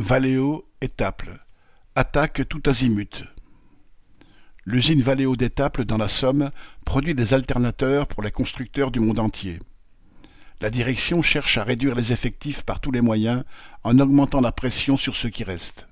Valeo Étaples. Attaque tout azimut. L'usine Valeo d'Étaples dans la Somme produit des alternateurs pour les constructeurs du monde entier. La direction cherche à réduire les effectifs par tous les moyens en augmentant la pression sur ceux qui restent.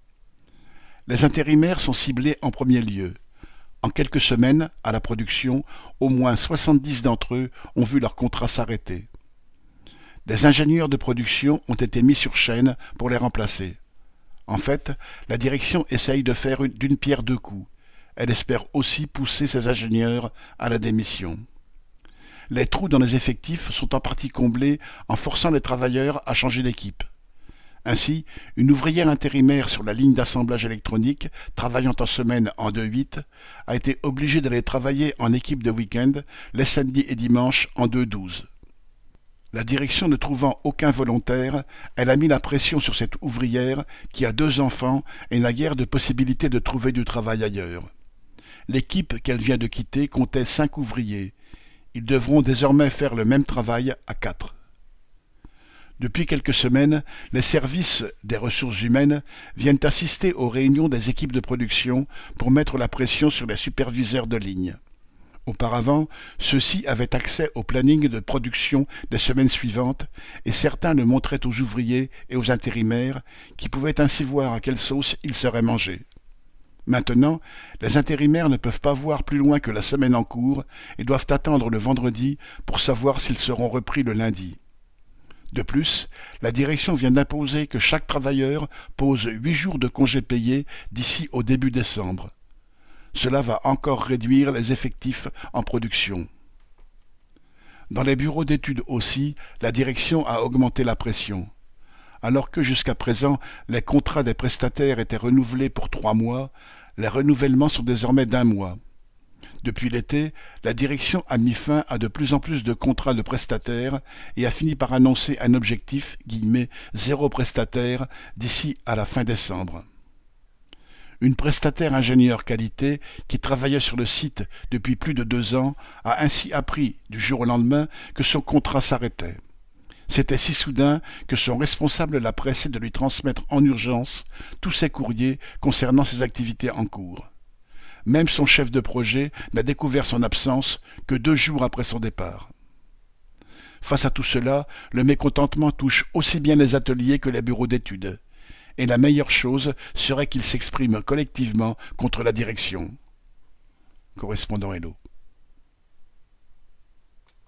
Les intérimaires sont ciblés en premier lieu. En quelques semaines, à la production, au moins 70 d'entre eux ont vu leur contrat s'arrêter. Des ingénieurs de production ont été mis sur chaîne pour les remplacer. En fait, la direction essaye de faire d'une pierre deux coups. Elle espère aussi pousser ses ingénieurs à la démission. Les trous dans les effectifs sont en partie comblés en forçant les travailleurs à changer d'équipe. Ainsi, une ouvrière intérimaire sur la ligne d'assemblage électronique, travaillant en semaine en 2-8, a été obligée d'aller travailler en équipe de week-end les samedis et dimanches en 2-12. La direction ne trouvant aucun volontaire, elle a mis la pression sur cette ouvrière qui a 2 enfants et n'a guère de possibilité de trouver du travail ailleurs. L'équipe qu'elle vient de quitter comptait 5 ouvriers. Ils devront désormais faire le même travail à 4. Depuis quelques semaines, les services des ressources humaines viennent assister aux réunions des équipes de production pour mettre la pression sur les superviseurs de ligne. Auparavant, ceux-ci avaient accès au planning de production des semaines suivantes et certains le montraient aux ouvriers et aux intérimaires qui pouvaient ainsi voir à quelle sauce ils seraient mangés. Maintenant, les intérimaires ne peuvent pas voir plus loin que la semaine en cours et doivent attendre le vendredi pour savoir s'ils seront repris le lundi. De plus, la direction vient d'imposer que chaque travailleur pose 8 jours de congés payés d'ici au début décembre. Cela va encore réduire les effectifs en production. Dans les bureaux d'études aussi, la direction a augmenté la pression. Alors que jusqu'à présent, les contrats des prestataires étaient renouvelés pour 3 mois, les renouvellements sont désormais d'1 mois. Depuis l'été, la direction a mis fin à de plus en plus de contrats de prestataires et a fini par annoncer un objectif, « 0 prestataire » d'ici à la fin décembre. Une prestataire ingénieur qualité qui travaillait sur le site depuis plus de 2 ans a ainsi appris du jour au lendemain que son contrat s'arrêtait. C'était si soudain que son responsable l'a pressé de lui transmettre en urgence tous ses courriers concernant ses activités en cours. Même son chef de projet n'a découvert son absence que 2 jours après son départ. Face à tout cela, le mécontentement touche aussi bien les ateliers que les bureaux d'études. Et la meilleure chose serait qu'ils s'expriment collectivement contre la direction. Correspondant Hello.